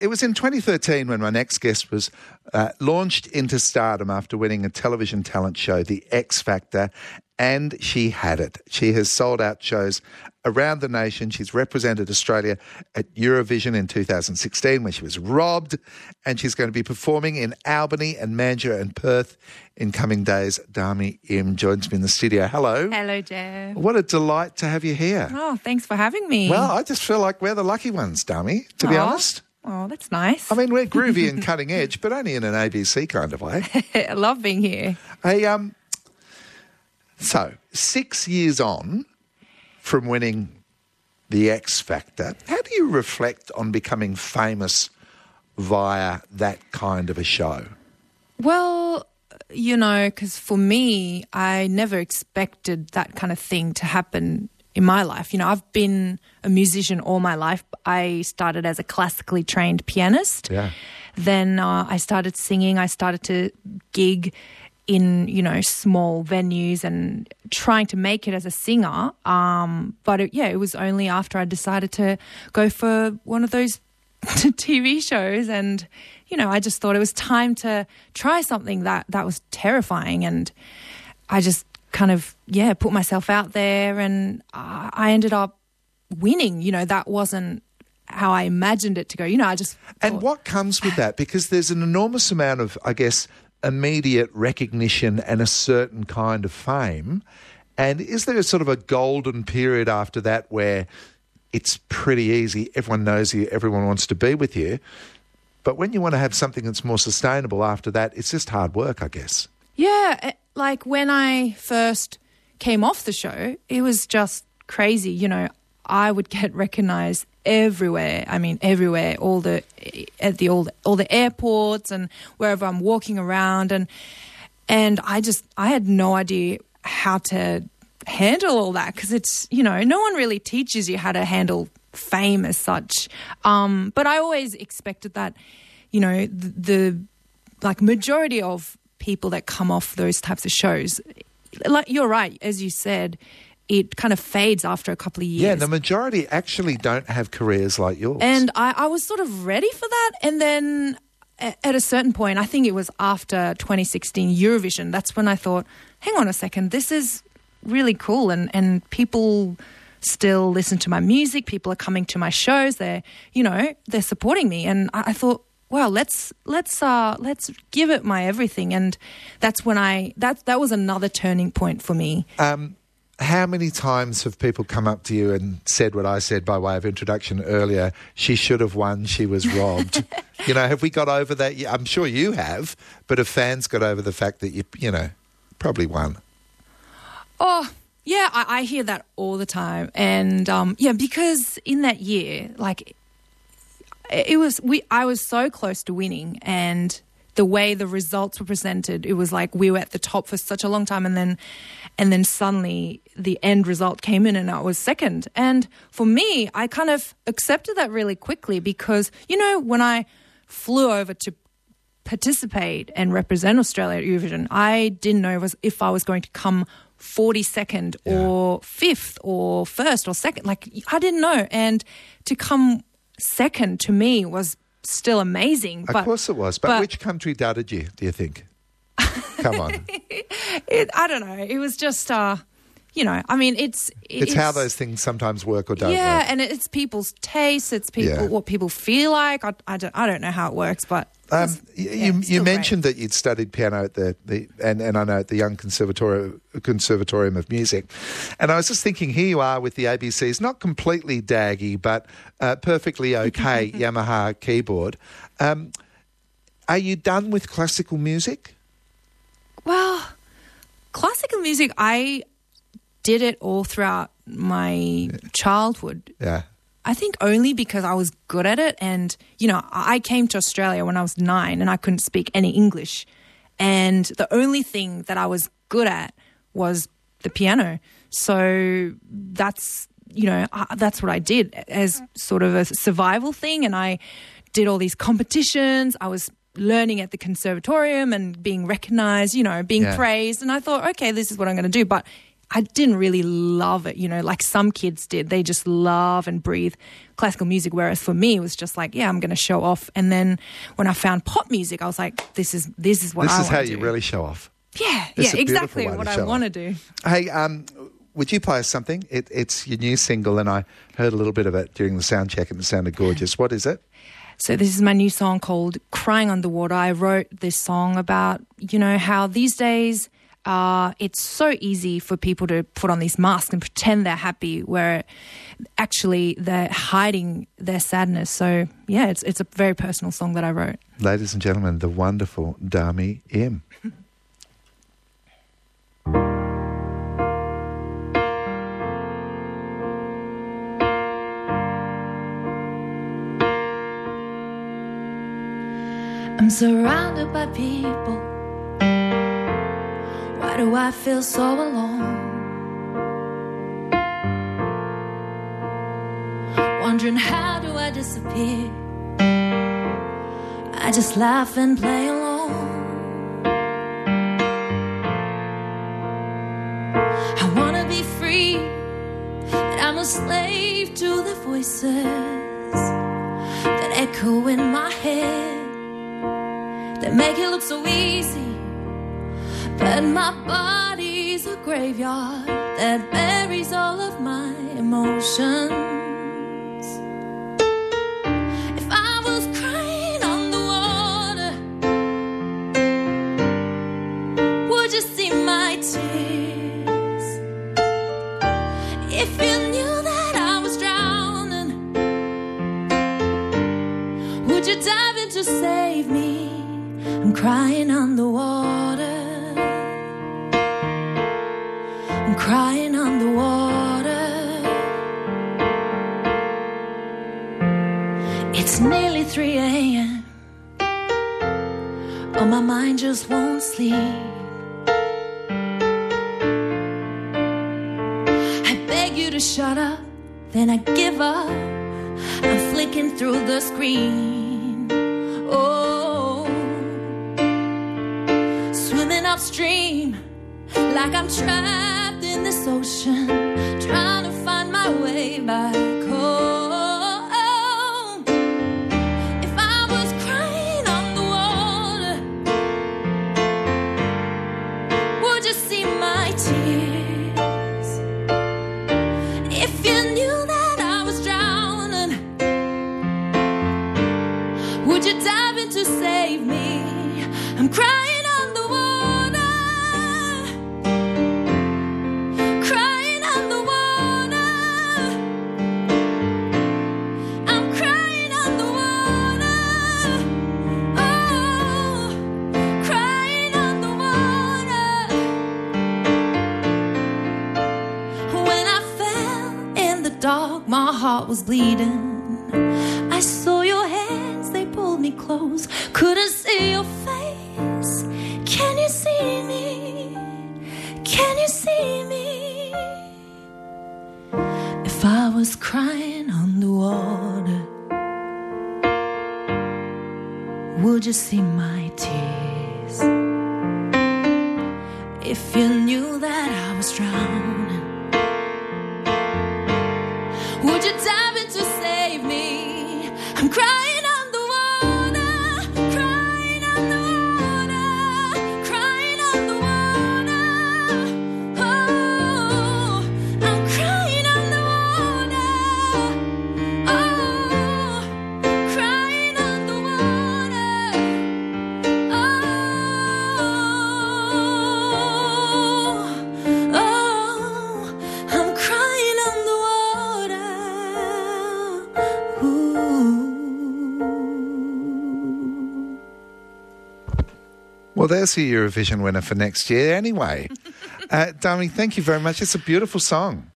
it was in 2013 when my next guest was launched into stardom after winning a television talent show, The X Factor, and she had it. She has sold out shows around the nation. She's represented Australia at Eurovision in 2016 when she was robbed, and she's going to be performing in Albany and Mandurah and Perth in coming days. Dami Im joins me in the studio. Hello. Hello, Jeff. What a delight to have you here. Oh, thanks for having me. Well, I just feel like we're the lucky ones, Dami, to be honest. Oh, that's nice. I mean, we're groovy and cutting edge, but only in an ABC kind of way. I love being here. Hey, so 6 years on from winning the X Factor, how do you reflect on becoming famous via that kind of a show? Well, you know, because for me, I never expected that kind of thing to happen in my life. You know, I've been a musician all my life. I started as a classically trained pianist. Yeah. Then I started singing. I started to gig in, you know, small venues and trying to make it as a singer. But it was only after I decided to go for one of those TV shows, and, you know, I just thought it was time to try something that was terrifying, and I just kind of, put myself out there, and I ended up winning. You know, that wasn't how I imagined it to go. You know, I just And what comes with that? Because there's an enormous amount of, I guess, immediate recognition and a certain kind of fame. And is there sort of a golden period after that where it's pretty easy, everyone knows you, everyone wants to be with you, but when you want to have something that's more sustainable after that, it's just hard work, I guess? Yeah, like when I first came off the show, it was just crazy. You know, I would get recognised everywhere. I mean, everywhere, all the airports and wherever I'm walking around, and I had no idea how to handle all that, because it's, you know, no one really teaches you how to handle fame as such. But I always expected that, you know, the majority of people that come off those types of shows, like, you're right, as you said, it kind of fades after a couple of years. Yeah, the majority actually don't have careers like yours. And I was sort of ready for that. And then at a certain point, I think it was after 2016 Eurovision, that's when I thought, hang on a second, this is really cool. And people still listen to my music. People are coming to my shows. They're supporting me. And I thought, well, let's give it my everything. And that's when that was another turning point for me. How many times have people come up to you and said what I said by way of introduction earlier? She should have won. She was robbed. You know, have we got over that? I'm sure you have, but have fans got over the fact that you know, probably won? Oh, yeah, I hear that all the time. And because in that year, like, I was so close to winning, and the way the results were presented, it was like we were at the top for such a long time, and then suddenly the end result came in and I was second. And for me, I kind of accepted that really quickly, because, you know, when I flew over to participate and represent Australia at Eurovision, I didn't know if I was going to come 42nd or 5th or 1st or 2nd. Like, I didn't know. And to come second to me was still amazing. Of course it was. But which country doubted you, do you think? Come on. I don't know. It was just, you know, I mean, it's how those things sometimes work or don't work. Yeah, and it's people's tastes. It's what people feel like. I don't know how it works, but you mentioned that you'd studied piano at and I know at the Young Conservatorium of Music, and I was just thinking, here you are with the ABC's not completely daggy, but perfectly okay Yamaha keyboard. Are you done with classical music? Well, classical music, I did it all throughout my childhood. Yeah. I think only because I was good at it. And, you know, I came to Australia when I was 9 and I couldn't speak any English. And the only thing that I was good at was the piano. So that's, you know, that's what I did as sort of a survival thing. And I did all these competitions. I was learning at the conservatorium and being recognised, you know, being praised. And I thought, okay, this is what I'm going to do. But I didn't really love it, like some kids did. They just love and breathe classical music, whereas for me, it was just like, yeah, I'm going to show off. And then when I found pop music, I was like, this is what I want to do. This is how you really show off. Yeah, It's a exactly beautiful way what to I show want off. to do. Hey, would you play us something? It's your new single, and I heard a little bit of it during the sound check, and it sounded gorgeous. What is it? So this is my new song called Crying Underwater. I wrote this song about, how these days it's so easy for people to put on these masks and pretend they're happy, where actually they're hiding their sadness. So, yeah, it's a very personal song that I wrote. Ladies and gentlemen, the wonderful Dami Im. I'm surrounded by people. Why do I feel so alone? Wondering how do I disappear? I just laugh and play alone. I wanna be free, but I'm a slave to the voices that echo in my head, that make it look so easy. But my body's a graveyard that buries all of my emotions. If I was crying on the water, would you see my tears? If you knew that I was drowning, would you dive in to save me? I'm crying underwater. I'm crying underwater. It's nearly 3 a.m. but my mind just won't sleep. I beg you to shut up, then I give up. I'm flicking through the screen. Oh, swimming upstream like I'm trapped in this ocean, trying to find my way back home. If I was crying on the water, would you see my tears? If you knew that I was drowning, would you dive in to save me? I'm crying. My heart was bleeding. I saw your hands, they pulled me close. Couldn't see your face. Can you see me? Can you see me? If I was crying on the water, would you see my tears? If you knew that I was drowning, would you dive in to save me? I'm crying underwater, crying underwater, crying underwater. Oh, I'm crying underwater. Oh, crying underwater. Oh, I'm crying underwater. Well, there's the Eurovision winner for next year anyway. Dami, thank you very much. It's a beautiful song.